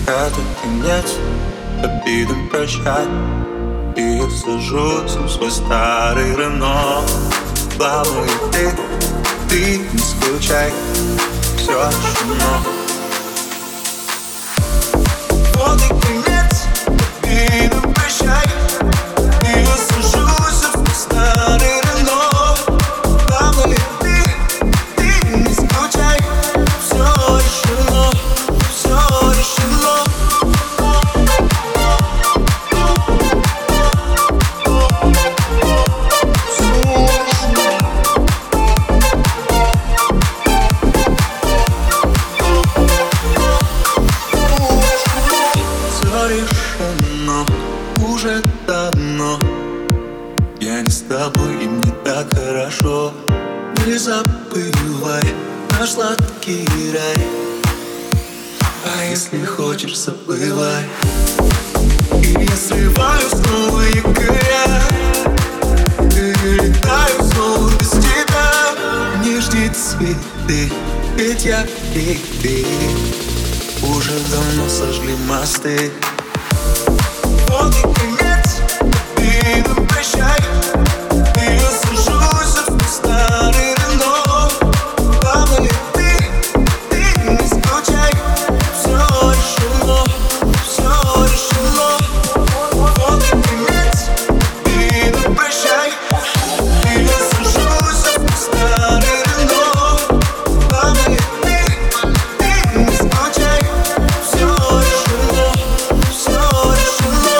Это конец, обидам прощай. И я сажусь в свой старый Рено. Главное ты не скучай, все решено. Вот и конец, обидам прощай. И я сажусь в свой старый Рено. Главное ты не скучай, все решено, все решено. Уже давно я не с тобой, и мне так хорошо. Не забывай наш сладкий рай. А если хочешь, забывай. И я срываю снова якоря и летаю снова без тебя. Не жди цветы, ведь я и ты уже давно сожгли мосты. Вот и конец, обидам прощай. И я сажусь в старый Рено. Главное ты не скучай, все решено, все решено. Вот и конец, обидам прощай. И я сажусь в старый Рено. Главное ты не скучай, все решено, все решено.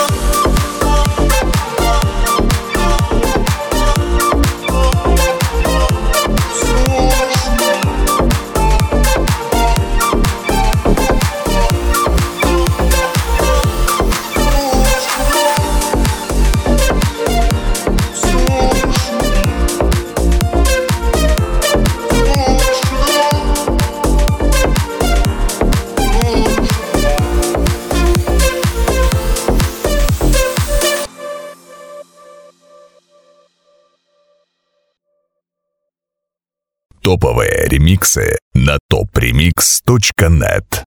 Топовые ремиксы на topremix.net.